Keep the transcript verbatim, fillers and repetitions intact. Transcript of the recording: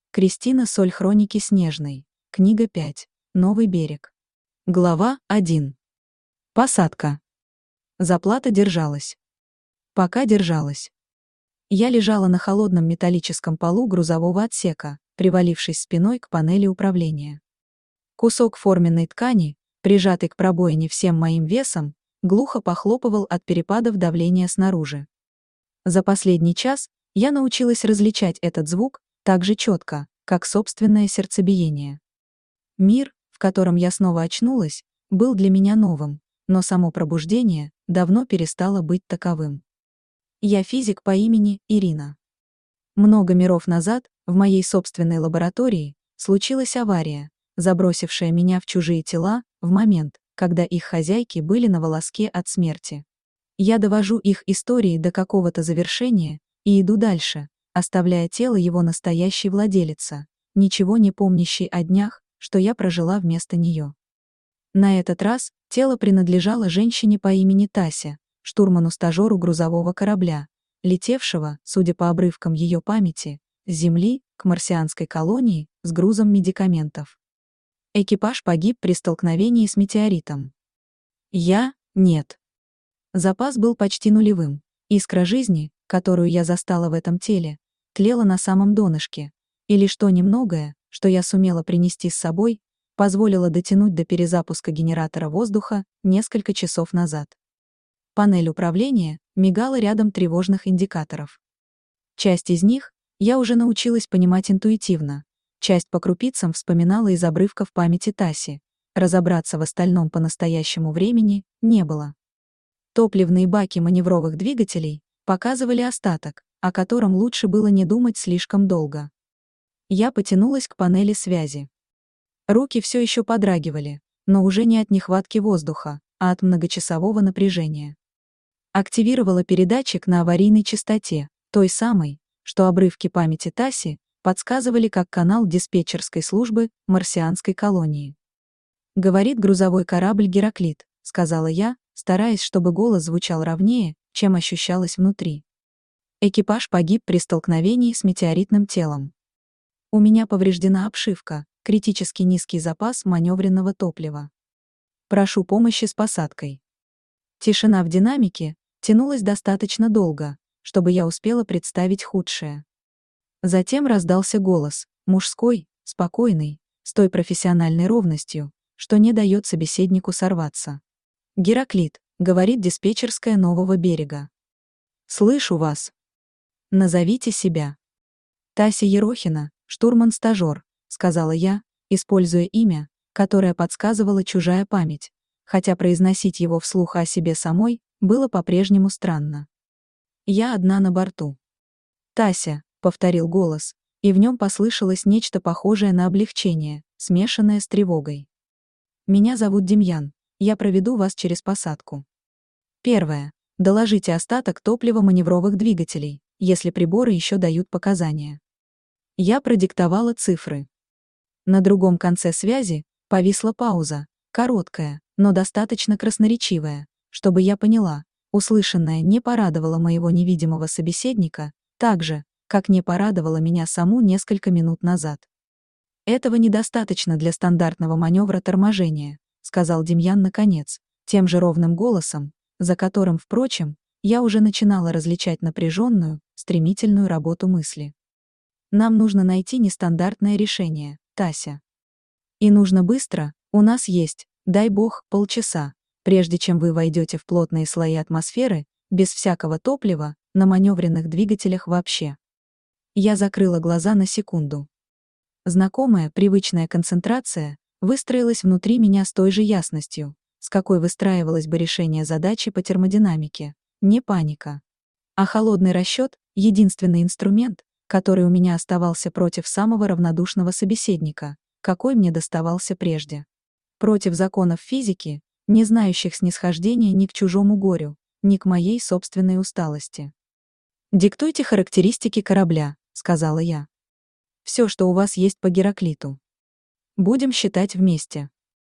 Кристина Соль. Хроники Снежной. Книга пять. Новый берег. Глава один. Посадка. Заплата держалась. Пока держалась. Я лежала на холодном металлическом полу грузового отсека, привалившись спиной к панели управления. Кусок форменной ткани, прижатый к пробоине всем моим весом, глухо похлопывал от перепадов давления снаружи. За последний час я научилась различать этот звук так же четко, как собственное сердцебиение. Мир, в котором я снова очнулась, был для меня новым, но само пробуждение давно перестало быть таковым. Я физик по имени Ирина. Много миров назад, в моей собственной лаборатории, случилась авария, забросившая меня в чужие тела в момент, когда их хозяйки были на волоске от смерти. Я довожу их истории до какого-то завершения и иду дальше, оставляя тело его настоящей владелицы, ничего не помнящей о днях, что я прожила вместо нее. На этот раз тело принадлежало женщине по имени Тася, штурману-стажеру грузового корабля, летевшего, судя по обрывкам ее памяти, с Земли к марсианской колонии с грузом медикаментов. Экипаж погиб при столкновении с метеоритом. Я — нет. Запас был почти нулевым. Искра жизни, которую я застала в этом теле, тлела на самом донышке, и лишь то немногое, что я сумела принести с собой, позволило дотянуть до перезапуска генератора воздуха несколько часов назад. Панель управления мигала рядом тревожных индикаторов. Часть из них я уже научилась понимать интуитивно, часть по крупицам вспоминала из обрывков памяти Таси, разобраться в остальном по настоящему времени не было. Топливные баки маневровых двигателей показывали остаток, о котором лучше было не думать слишком долго. Я потянулась к панели связи. Руки все еще подрагивали, но уже не от нехватки воздуха, а от многочасового напряжения. Активировала передатчик на аварийной частоте, той самой, что обрывки памяти Таси подсказывали как канал диспетчерской службы марсианской колонии. «Говорит грузовой корабль «Гераклит», — сказала я, стараясь, чтобы голос звучал ровнее, чем ощущалось внутри. Экипаж погиб при столкновении с метеоритным телом. У меня повреждена обшивка, критически низкий запас маневренного топлива. Прошу помощи с посадкой. Тишина в динамике тянулась достаточно долго, чтобы я успела представить худшее. Затем раздался голос, мужской, спокойный, с той профессиональной ровностью, что не дает собеседнику сорваться. «Гераклит», — говорит диспетчерская Нового берега. «Слышу вас. Назовите себя». «Тася Ерохина, штурман-стажер», — сказала я, используя имя, которое подсказывала чужая память, хотя произносить его вслух о себе самой было по-прежнему странно. «Я одна на борту». «Тася», — повторил голос, и в нем послышалось нечто похожее на облегчение, смешанное с тревогой. «Меня зовут Демьян, я проведу вас через посадку. Первое. Доложите остаток топлива маневровых двигателей, если приборы еще дают показания». Я продиктовала цифры. На другом конце связи повисла пауза, короткая, но достаточно красноречивая, чтобы я поняла, услышанное не порадовало моего невидимого собеседника, так же, как не порадовало меня саму несколько минут назад. «Этого недостаточно для стандартного маневра торможения», — сказал Демьян наконец, тем же ровным голосом, за которым, впрочем, я уже начинала различать напряженную, стремительную работу мысли. «Нам нужно найти нестандартное решение, Тася. И нужно быстро, у нас есть, дай бог, полчаса, прежде чем вы войдете в плотные слои атмосферы, без всякого топлива, на маневренных двигателях вообще». Я закрыла глаза на секунду. Знакомая, привычная концентрация выстроилась внутри меня с той же ясностью, с какой выстраивалось бы решение задачи по термодинамике. Не паника. А холодный расчет — единственный инструмент, который у меня оставался против самого равнодушного собеседника, какой мне доставался прежде. Против законов физики, не знающих снисхождения ни к чужому горю, ни к моей собственной усталости. «Диктуйте характеристики корабля», — сказала я. «Все, что у вас есть по Гераклиту. Будем считать вместе».